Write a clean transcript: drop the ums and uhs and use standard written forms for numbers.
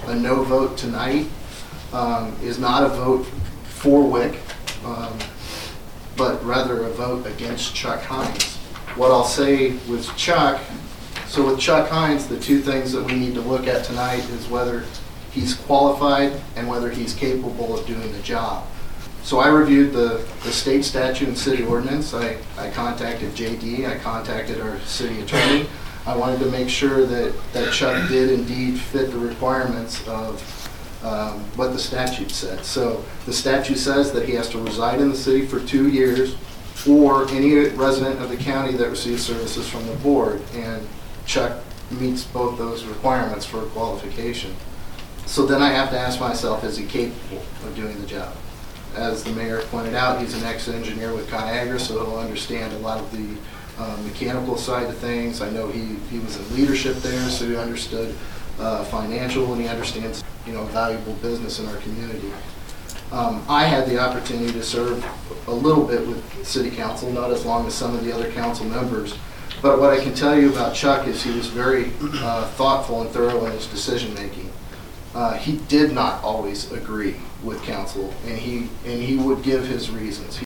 a no vote tonight is not a vote for WIC, but rather a vote against Chuck Hines. What I'll say with Chuck, so with Chuck Hines, the two things that we need to look at tonight is whether he's qualified and whether he's capable of doing the job. So I reviewed the state statute and city ordinance. I contacted JD, I contacted our city attorney. I wanted to make sure that Chuck did indeed fit the requirements of what the statute said. So the statute says that he has to reside in the city for 2 years, or any resident of the county that receives services from the board, and Chuck meets both those requirements for qualification. So then I have to ask myself, is he capable of doing the job? As the mayor pointed out, he's an ex-engineer with ConAgra, so he'll understand a lot of the mechanical side of things. I know he was in leadership there, so he understood financial, and he understands, valuable business in our community. I had the opportunity to serve a little bit with city council, not as long as some of the other council members, but what I can tell you about Chuck is he was very thoughtful and thorough in his decision making. He did not always agree with council, and he would give his reasons.